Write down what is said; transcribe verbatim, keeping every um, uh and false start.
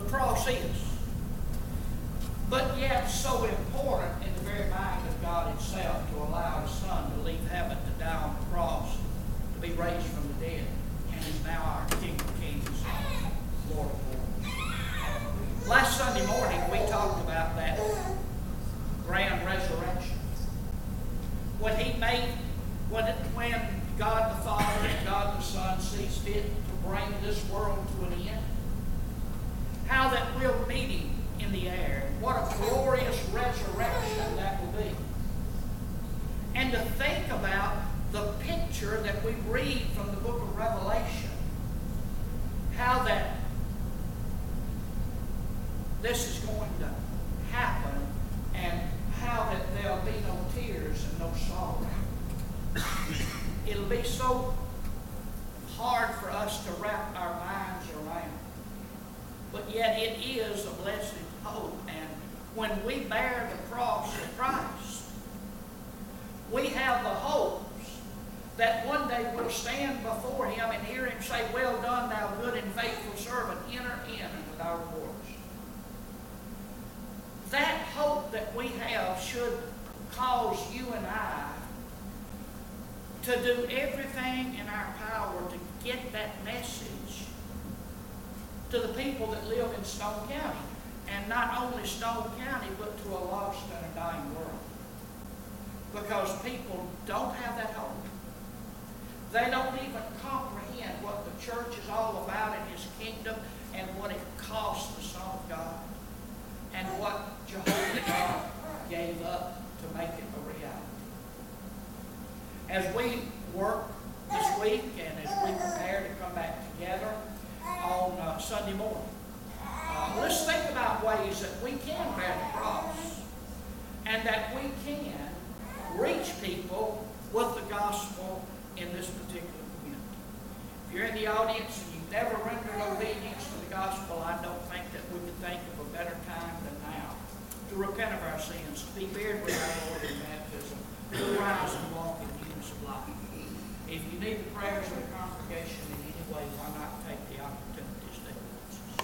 cross is. But yet so important in the very mind of God Himself to allow His Son to leave heaven, to die on the cross, to be raised from the dead, and is now our King of Kings, Lord of Lords. Last Sunday morning we talked about that grand resurrection. When He made, when, it, when God the Father and God the Son sees fit to bring this world to an end, how that we'll meet Him in the air. What a glorious resurrection that will be. And to think about the picture that we read from the book of Revelation, how that this is going to happen, and how that there'll be no tears and no sorrow. It'll be so hard for us to wrap our minds around. But yet it is a blessed hope. And when we bear the cross of Christ, we have the hopes that one day we'll stand before Him and hear Him say, "Well done, thou good and faithful servant, enter in with our rewards." That hope that we have should cause you and I to do everything in our power to get that message to the people that live in Stone County. And not only Stone County, but to a lost and a dying world. Because people don't have that hope. They don't even comprehend what the church is all about in His kingdom, and what it cost the Son of God, and what Jehovah God gave up to make it a reality. As we work this week, and as we prepare to come back together on uh, Sunday morning, uh, let's think about ways that we can bear the cross, and that we can reach people with the gospel in this particular community. If you're in the audience and you've never rendered obedience to the gospel, I don't think that we could think of a better time than now to repent of our sins, to be buried with our Lord in baptism, to rise and walk in newness of life. If you need the prayers of the congregation in any way, why not take the opportunity?